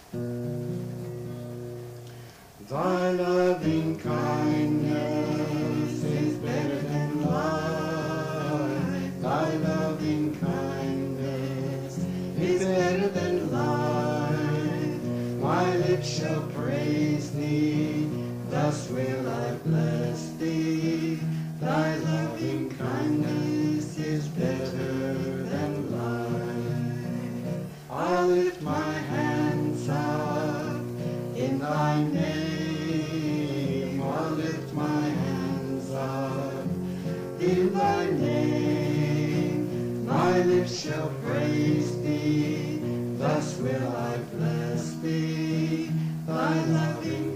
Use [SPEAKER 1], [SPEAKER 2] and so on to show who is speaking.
[SPEAKER 1] Thy loving kindness is better than life. Thy loving kindness is better than life. My lips shall praise thee, thus will I bless thee. Thy loving kindness is better than life. I'll lift my hands up in thy name. I'll lift my hands up in thy name. My lips shall praise thee, thus will I bless thee. Thy loving